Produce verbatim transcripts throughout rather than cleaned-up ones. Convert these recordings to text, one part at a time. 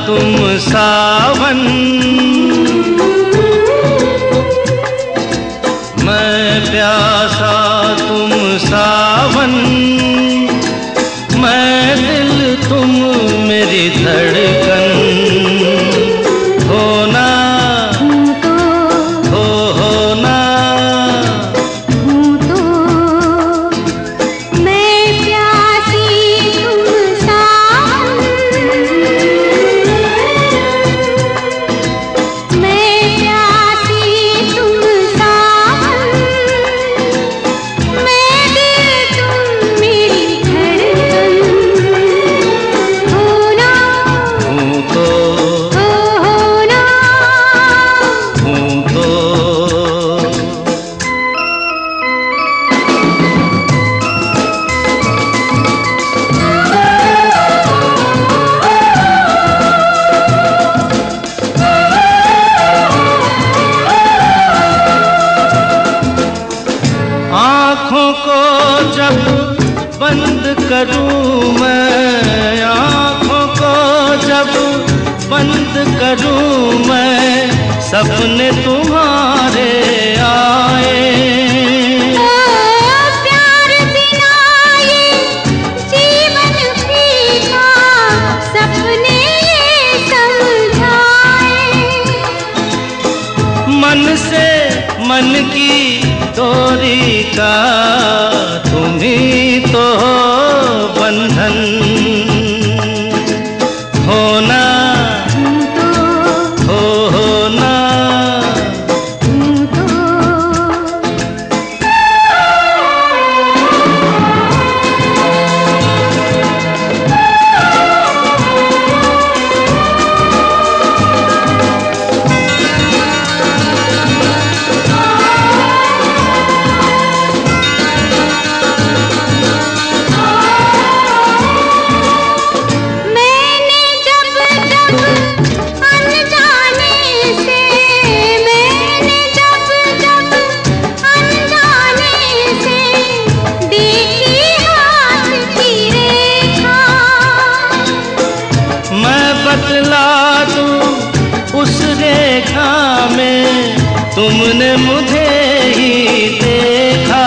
तुम सावन, मैं प्यासा तुम सावन, मैं दिल तुम मेरी धड़कन, होना हो होना हूँ तो मैं प्यासी तुम सावन, मैं प्यासी तुम सावन, मैं दिल तुम मेरी धड़कन, होना हूँ तो हो होना हूँ तो। आँखों को जब बंद करूँ मैं, आँखों को जब बंद करूँ मैं, सपने तुम्हारे आए। प्यार बिना ये जीवन फीका, सपने ये समझाए। मन से मन की डोरी का तुम ही तो हो बंधन, होना हूँ तो हो होना हूँ तो मैंने जब जब अनजाने से, मैंने जब जब अनजाने से देखी हाथ की रेखा, मैं बतला दूं उस रेखा में तुमने मुझे ही देखा।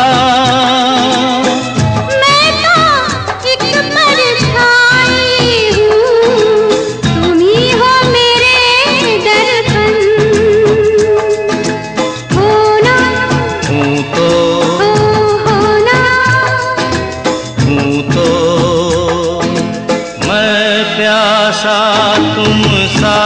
मैं तो एक परछाई हूँ, तुम ही हो मेरे दर्पण, होना हूँ तो हो होना हूँ तो मैं प्यासा तुम सा